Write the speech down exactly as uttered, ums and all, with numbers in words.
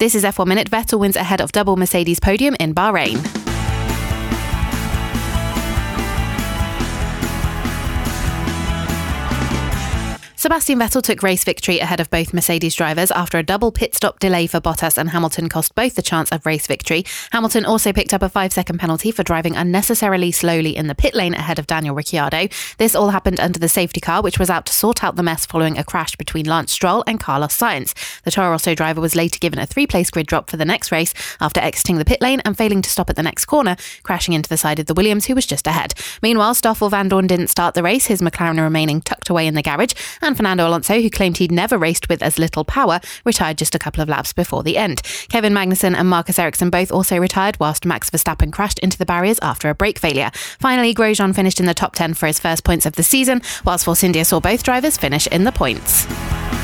This is F one Minute. Vettel wins ahead of double Mercedes podium in Bahrain. Sebastian Vettel took race victory ahead of both Mercedes drivers after a double pit stop delay for Bottas and Hamilton cost both the chance of race victory. Hamilton also picked up a five-second penalty for driving unnecessarily slowly in the pit lane ahead of Daniel Ricciardo. This all happened under the safety car, which was out to sort out the mess following a crash between Lance Stroll and Carlos Sainz. The Toro Rosso driver was later given a three-place grid drop for the next race after exiting the pit lane and failing to stop at the next corner, crashing into the side of the Williams, who was just ahead. Meanwhile, Stoffel Vandoorne didn't start the race, his McLaren remaining tucked away in the garage, and Fernando Alonso, who claimed he'd never raced with as little power, retired just a couple of laps before the end. Kevin Magnussen and Marcus Ericsson both also retired, whilst Max Verstappen crashed into the barriers after a brake failure. Finally, Grosjean finished in the top ten for his first points of the season, whilst Force India saw both drivers finish in the points.